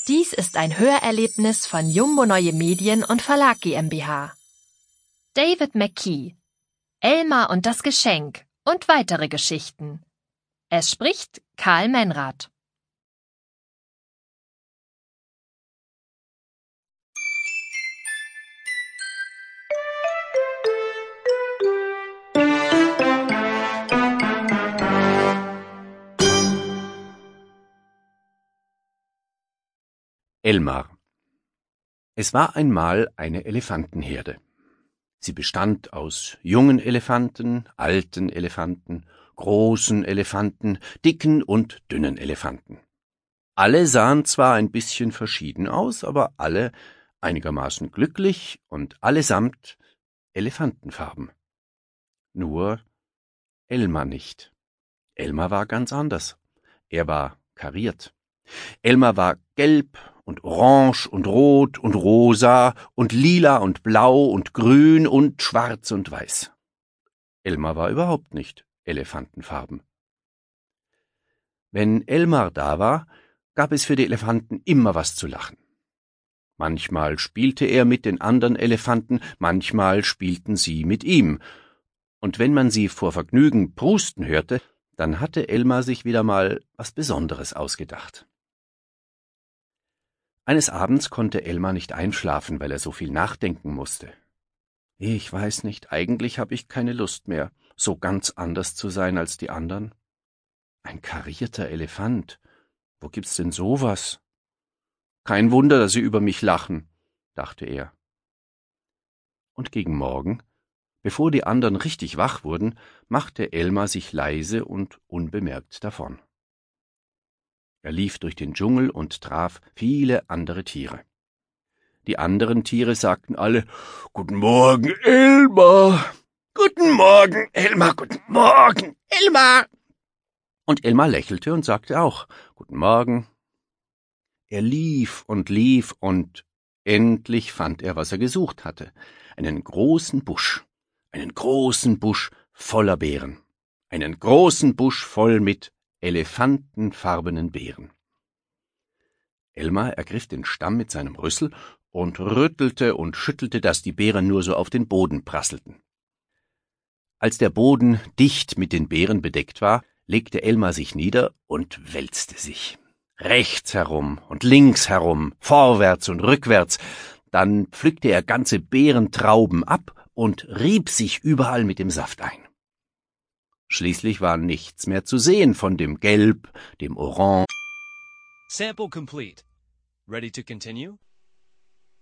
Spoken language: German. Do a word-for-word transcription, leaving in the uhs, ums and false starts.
Dies ist ein Hörerlebnis von Jumbo Neue Medien und Verlag GmbH. David McKee, Elmar und das Geschenk und weitere Geschichten. Es spricht Karl Menrad. Elmar. Es war einmal eine Elefantenherde. Sie bestand aus jungen Elefanten, alten Elefanten, großen Elefanten, dicken und dünnen Elefanten. Alle sahen zwar ein bisschen verschieden aus, aber alle einigermaßen glücklich und allesamt Elefantenfarben. Nur Elmar nicht. Elmar war ganz anders. Er war kariert. Elmar war gelb und orange und rot und rosa und lila und blau und grün und schwarz und weiß. Elmar war überhaupt nicht elefantenfarben. Wenn Elmar da war, gab es für die Elefanten immer was zu lachen. Manchmal spielte er mit den anderen Elefanten, manchmal spielten sie mit ihm. Und wenn man sie vor Vergnügen prusten hörte, dann hatte Elmar sich wieder mal was Besonderes ausgedacht. Eines Abends konnte Elmar nicht einschlafen, weil er so viel nachdenken musste. Ich weiß nicht, eigentlich habe ich keine Lust mehr, so ganz anders zu sein als die anderen. Ein karierter Elefant, wo gibt's denn sowas? Kein Wunder, dass sie über mich lachen, dachte er. Und gegen Morgen, bevor die anderen richtig wach wurden, machte Elmar sich leise und unbemerkt davon. Er lief durch den Dschungel und traf viele andere Tiere. Die anderen Tiere sagten alle, »Guten Morgen, Elmar! Guten Morgen, Elmar! Guten Morgen, Elmar!« Und Elmar lächelte und sagte auch, »Guten Morgen.« Er lief und lief und endlich fand er, was er gesucht hatte, einen großen Busch, einen großen Busch voller Beeren, einen großen Busch voll mit elefantenfarbenen Beeren. Elmar ergriff den Stamm mit seinem Rüssel und rüttelte und schüttelte, dass die Beeren nur so auf den Boden prasselten. Als der Boden dicht mit den Beeren bedeckt war, legte Elmar sich nieder und wälzte sich. Rechts herum und links herum, vorwärts und rückwärts. Dann pflückte er ganze Beerentrauben ab und rieb sich überall mit dem Saft ein. Schließlich war nichts mehr zu sehen von dem Gelb, dem Orange. Sample complete. Ready to continue?